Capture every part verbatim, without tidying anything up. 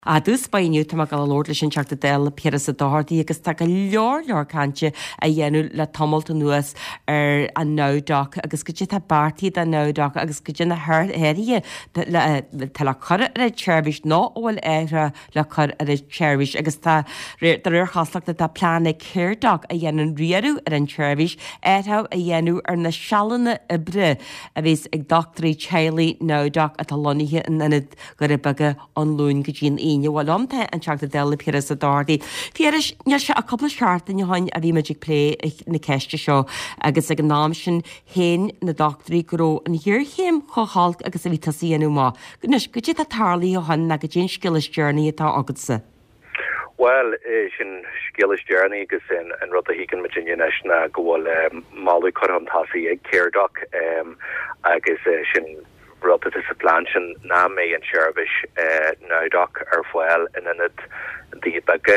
A dús bainniu tá go Lord lei sin teachta déil peras a dádaí agus tá go leor leor cante a dhéanú le tomulta nuas ar a nódach agus go dtí tá bartíí a nódach agus go dtí na heirí tá le chur ar a tseirbhís nó bhfuil éire le chur ar a tseirbhís agus tá réir chaslaachta tá plánna céirdach a dhéanaan riadú ar an tseirbhís étha a dhéanú ar na sealanna i bre a bhís ag doctorí Chéalaí nódach a tá loníthe in inad go bagad an lún go dtíon bhilmta an teachta déla peras a dádaí. Fiaris ne se a coppla seaartta hain a bhí Magic Play na ceiste seo agus ag an nám sin héin na doctorí goró an hiorchéim choált agus a bhí tasíanú má. Gunnis go dtí a tarlaí ó han na go dtí skillis journey atá agadsa. Well, sin skillis journey agus in an rud a hígan Virginia na gohfuil máú chu an tasí ag céirdach agus sin rud is a planchen na mé an Seirbhís nódach ar foiil in inad díbage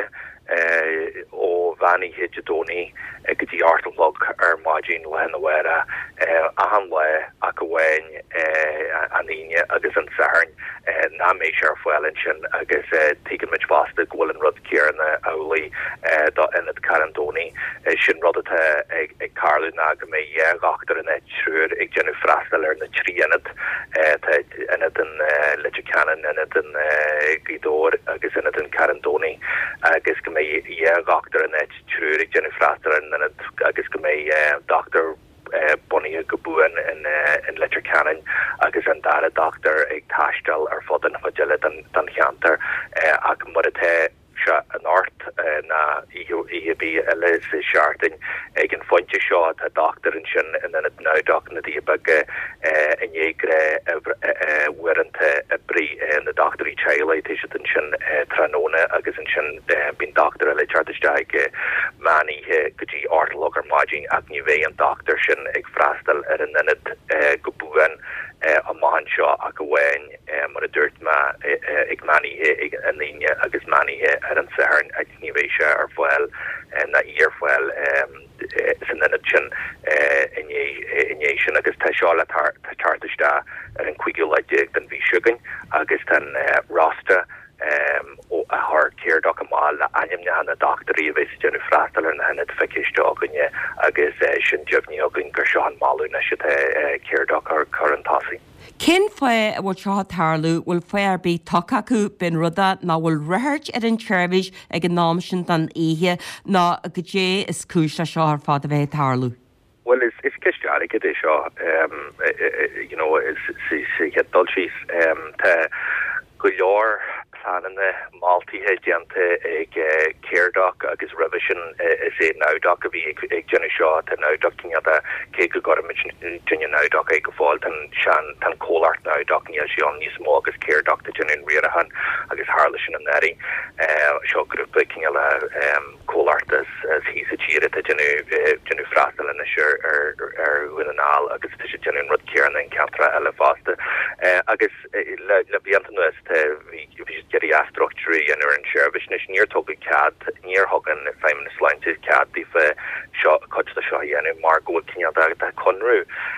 ó bhaní hidedóní go dtí artlog ar mágin le na wera a han le a go bhhain aníine agus an sairn na mé se ar foiil in sin agus tuigean mit fásta gohfuil an rud cearna álaí dá inad carandóní sin rudatá ag carlú na go mé dhéagachtar in trúr ag genú freistal ar na trí inad inad an leitcanan inad an gidór agus inad an carandóní agus go mé dhéagachtar in trúr ag genú freistal ar agus go mé doctor Bonnie go buan in in Lettercanon agus an dara doctor ag tastal ar fod an fodile dan cheantar ag mudate an art na ihí elis searting ag an fointe seo a doctor in sin in an nódach na díbage in éigre werente a brí na doctorí Chéalaí te in sin tranóna agus in sin bín doctor le charteteig mani gotí artlog ar mágin ag ní bvé an doctor sin ag freistal ar an inad go buan a mahan seo a go bhhain mar a dúirt ma ag maníthe ag an líne agus maníthe ar an sairn ag nívéise ar foiil na íar foiil san inad sin iné sin agus tá seo le tartaiste ar an cuigiú leide den bhí siúgan agus tan rasta ó a haar céirdach amáil le aim na doctorí a bheits genú freistal ar na henad feiciiste aganne agus sin deobhní agan gur seo an máú na si céirdach ar chuantásaí. Cin foioi a bhfuil seo tarlú bhfuil foiar bí tucha acu bin ruda ná bhfuil réirt ar an tseirbhís ag an nám sin den ihe ná a go dé is cúis le seo ar fád a bheith tarlú. Well, is is kisteig it is seo you know is si si het dulchis te go leor planne maltithe diante ag céirdach agus revision is é nódach a bhí ag gennne seo tá nódach cin a cé go go dunne nódach ag go fáil tan sean tan cólart nódach níl sé an níos mó agus céirdach de dunin riarahan agus hála sin an neri seo grúpa cin le cólartas as hí a tíre a gennu gennu freistal in is ar ar winál agus tu sé genin rud cearna in cantra eile fásta agus le le bíanta nuas te bhí geri astructurí an ar an Seirbhís nes níor tóga cad níor hagan feimna sláinte cad dí fe seo costa seo dhéanú mar ggóil cinnead a conrú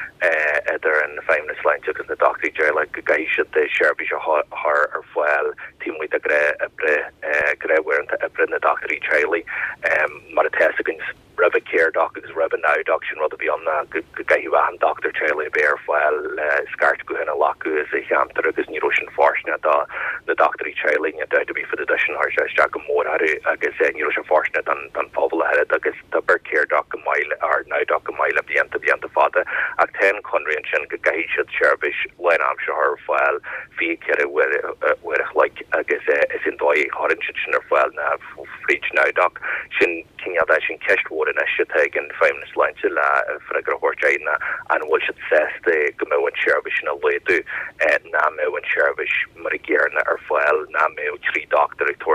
idir an feimna sláinte agus na doctorí Chéalaí go gaiise de Seirbhís th ar foiil tímuid a gré a bre gréhhairnta a bre na doctorí Chéalaí mar a tesagan rubber céirdach agus rubber nódach sin rud a bhí anna go gaithh an doctor Chéalaí bé ar foiil scarrt go hinna lacu is i cheantar agus ní sin fársna dá na doctorí Chéalaí ne de bhí fud sin ar se go mór aú agus ní sin fársna an an fábal head agus tá ber céirdach go maiile ar nódach go maiile blianta blianta fada ach ten conrion sin go gaithh siad Seirbhís lein am se ar foiil fi ceir bhuiach le agus is in dóid háann sin ar foiil na fríd nódach sin cinnead sin ceistú in isisiigh an feimnas leinte le freigur horténa an bhfuil si sésta go mé an Seirbhís na léadú ná mé an Seirbhís mar a ggéarna ar foiil ná mé trí doctor ag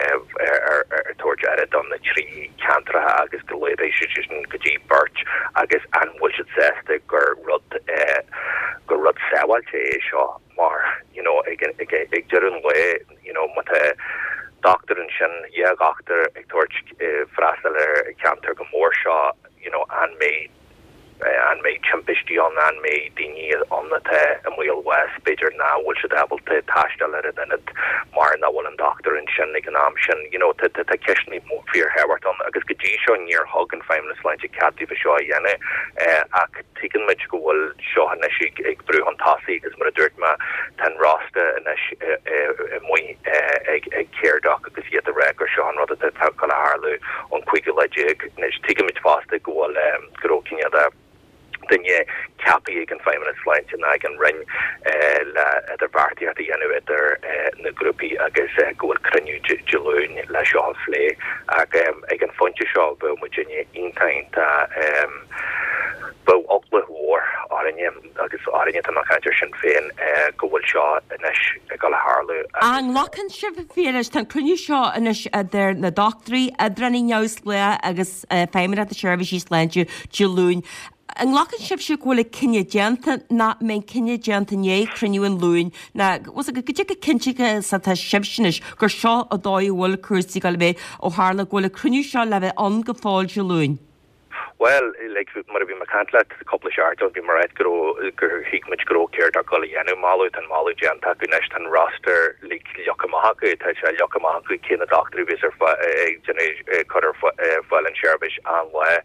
tuairte ar don na trí cantrathe agus go léadéis sin go dtí burt agus an bhfuil si sésta gur rud gur rud sáhailte é seo mar you know ag ag dearún le you know mata doctor and sin dhéagachtar ag tuairt freistal ar cantar go mór seo you know an mé an mé champistí an an mé daine an an wheel west beidir ná bhfuil se able te tastal er den het mar na bhfuil an doctor in sin ag an am sin you know te te ceisní mó fear Howard an agus go dtí seo níor hog an feimlas leint catí bh seo dhéine ach tuigean muid go bhfuil seo na si ag brú an tasí agus mar a dúirt ma tan rásta in mu ag ag céirdoch agus iad a regur seo an rud a tá go hálu an cuiige leig nes tuigean muid fásta go bhfuil gorócinine a dinge capi ag an feimlas leint an ag an ring le idir bartí ar dhéanú idir na grúpi agus gohfuil cruniú geún le seo lé ag ag an fonte seo bu mu dinne intaint bu opla hór áine agus áine tá caidir sin féin gohfuil seo inis go le hálu. An lochan si féris tan cruniú seo inis idir na doctorí idraní neus le agus féimime a seirbhís leintú geún. An lachan sib se gohfuil cinenne déanta na mé cinenne déanta né cruniú an lún na was go go cinse sa tá sibsinis gur seo a dóhfuil cuasaí gal beh ó hála gohfuil cruniú seo le bheith an go fáil se lún. Well, like mar vi makantla couple art be mar gro gur higmid gro keir a go enu malu an malu genta gu necht an roster lik Yokomahaku te Yokomahaku kin a doctor vis er cutter file an sherbish an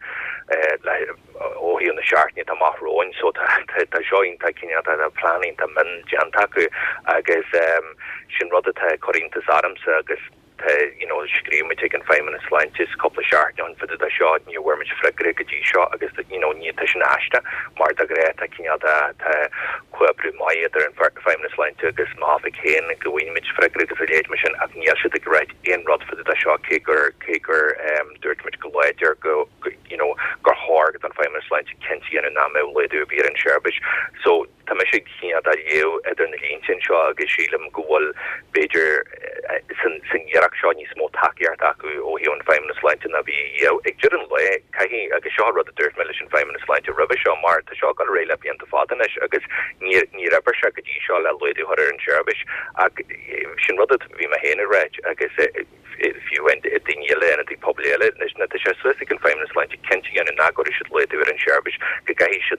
le oh hi an the shark ni a ma roin so ta join ta kin a planning ta min gentaku agus sin rud te corintas adams agus you know scream me taking five minutes line just couple of shark on for the shot and you were much flicker g shot agus you know ni ashta mar da greta kinyada ta quabru mai there in five minutes line to agus mafik hen going much flicker agus the mission at ni should the great in rod for the shot kicker kicker um dirt much glider go you know go hard on five minutes line to kenty and na me le do be in sherbish so ta me kinyada you eder na ancient shot agus shilam goal major sin sin Sean is smó takeart acu ó hi an feimnas leint na bhí ag juan le caihí agus seo rud a dúirt me leis an feimnas leint a rubbe seo mar tá seo gal réile bíon a fádanis agus ní ní rabar se go dtí seo le luidú thuir an seirbis ag sin rud bhí me héna réid agus fiú daile an dí poblile nes na sé suig an feimnas leint kenty an nagóir si leidú an seirbis go gaihí si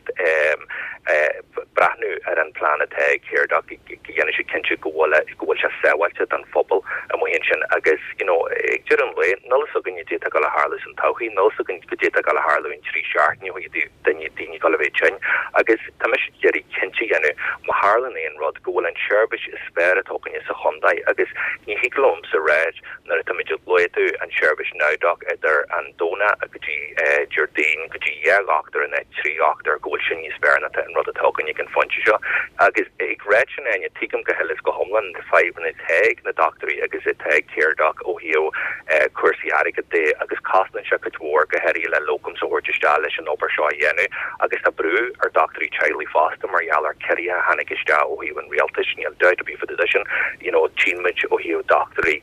brathnú ar an planethe céirdag dhéana si kense gohile gohfuil se sehailte an fphobal a mu sin agus you know ag juan le nula gan dé a gal hálas an tauchií nula gan go dé a gal hála in trí seart ní daine daine gal bhéin agus tá me géirí kense gnne ma hálan éon rud gohfuil an seirbis is spéir atógan is a chundai agus ní hilóm sa réid nar tá mid loú an seirbis nádag idir an dóna a gotí Jordín gotí dhéachtar in trí achtar gohfuil sin ní spéirna an rud atógan ag an fonte seo agus ag réid sin aine tuigem go helas go homlan de feban is heig na doctorí agus it teag céirdag ó hio cuasaí aige dé agus caslan se gohór go heirí le locum sa hortiste leis an opair seo dhéennn agus tá brú ar doctorí Charlie Foster marall ar ceir hanigiste ó hiú an realtas níl deid a bí for edition you know tímuid ó hiú doctorí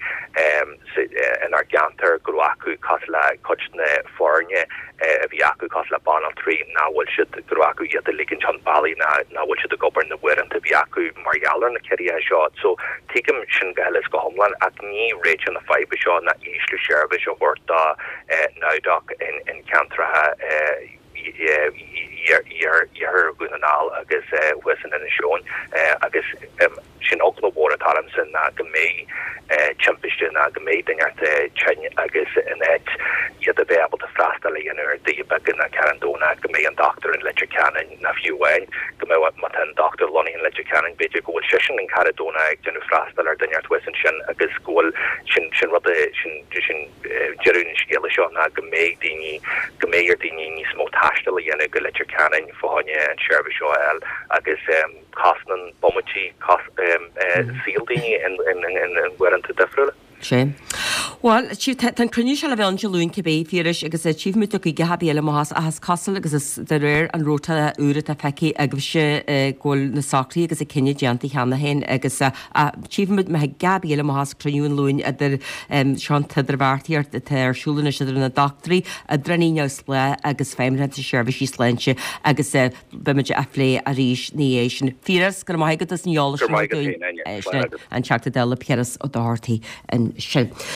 in ar gantar goacu cos le cochna fórne a bhí acu cos le banal trí náhfuil si goacu iad a ligin John Bally na náhfuil si a gobar na bhuiir an a bhí acu marall na ceir seo so tuigem sin go helas go homlan ach ní réit an na feibe seo na íslu seirbis ó bhórta nádag in in cantrathe ar gunanál agus wisan in seán agus sin opla bhór talm san na go mé champiste na go méid denart tsein agus in et iad a bheith able to freistal an ar dí begin na Carandóna go mé an doctor in Leitcher Cannon na fiúhain go mé mat an doctor Lonnie in Leitcher Cannon beidir gohfuil sisin in Carandóna ag genú freistal ar denart wisan sin agus gohfuil sin sin rud sin sin jeún scéile seo na go mé daoine go mé ar daoine níos mó taistal dhéana go Leitcher Cannon fáine an seirbis seo eil agus cosnan bomatí cos síaldaine in in in waranta defriúile. Sé. Well, si tan cruniú se le bheith an geún cibé fíris agus tíh mu go gahabí eile más a has casal agus is de réir an róta úra a feici agus se ggóil na sacraí agus i cinenne deanta cheanna hen agus tíhmid me gabí eile más cruniún lún idir seán tidir bhhartíart tarsúlanna siidir na doctorí a dreíneos le agus féimrent a seirbhí sleintse agus bimiide alé a ríis níéis sin fíras go maigad as níála an teachta deile Pierras ó dáirtaí an sin.